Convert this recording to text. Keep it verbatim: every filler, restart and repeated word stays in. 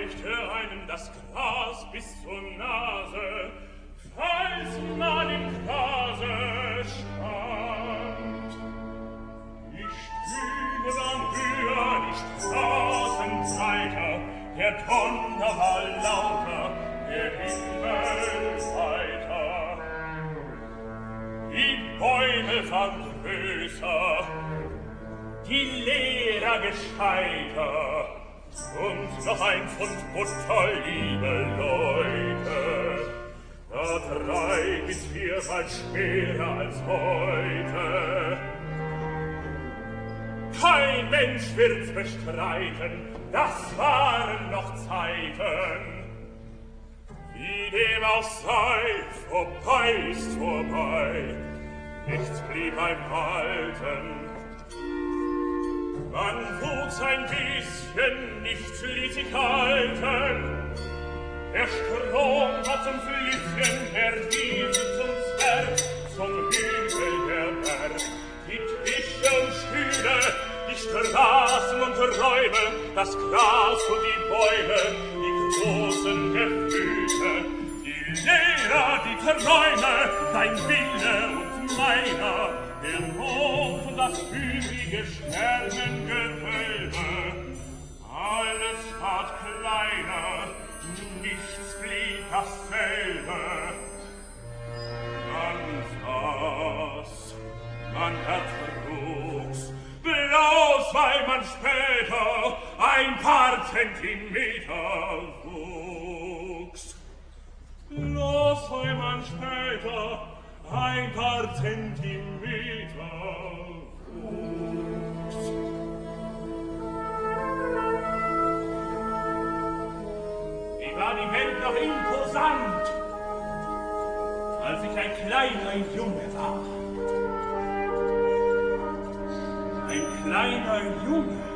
reichte einem das Gras bis zur Nase, falls man im Grase stand. Nicht überall höher, nicht draußen weiter, der Donner war lauter, der Himmel weiter. Die Bäume waren größer, die Lehrer gescheiter, und noch ein Pfund Butter, liebe Leute. Da drei bis viermal schwerer als heute. Kein Mensch wird's bestreiten, das waren noch Zeiten. Wie dem auch sei, vorbei ist vorbei, nichts blieb beim Alten. Man wuchs ein bisschen, nichts ließ sich halten. Der Strom hat zum Flüsschen, der Wiesen zum Zwerg, zum Hügel der Berg. Die Tische und Stühle, die Straßen und Räume, das Gras und die Bäume, die großen Gefühle, die Lehrer, die Träume, dein Wille und meiner, der Mond und das übrige Sternengewölbe. Alles ward kleiner, nichts blieb dasselbe. Man saß, man ertrug's, bloß weil man später ein paar Zentimeter wuchs. Bloß weil man später ein paar Zentimeter wuchs. Wie war die Welt noch imposant, als ich ein kleiner Junge war. Ein kleiner Junge,